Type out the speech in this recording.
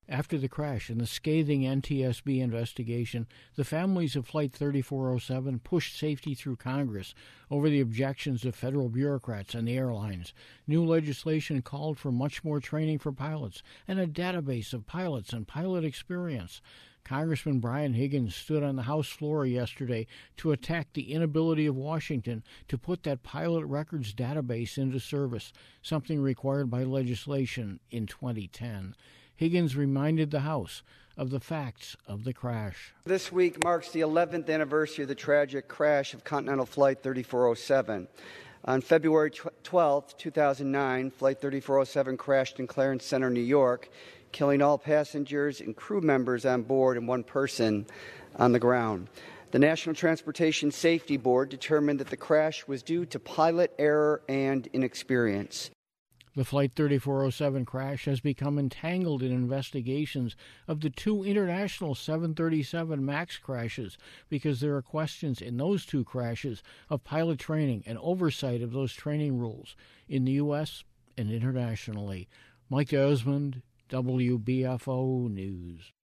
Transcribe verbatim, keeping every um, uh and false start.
After the crash and the scathing N T S B investigation, the families of Flight thirty-four oh seven pushed safety through Congress over the objections of federal bureaucrats and the airlines. New legislation called for much more training for pilots and a database of pilots and pilot experience. Congressman Brian Higgins stood on the House floor yesterday to attack the inability of Washington to put that pilot records database into service, something required by legislation in twenty ten. Higgins reminded the House of the facts of the crash. This week marks the eleventh anniversary of the tragic crash of Continental Flight thirty-four oh seven. On February twelfth, two thousand nine, Flight thirty-four oh seven crashed in Clarence Center, New York, killing all passengers and crew members on board and one person on the ground. The National Transportation Safety Board determined that the crash was due to pilot error and inexperience. The Flight thirty-four oh seven crash has become entangled in investigations of the two international seven thirty-seven MAX crashes because there are questions in those two crashes of pilot training and oversight of those training rules in the U S and internationally. Mike Osmond, W B F O News.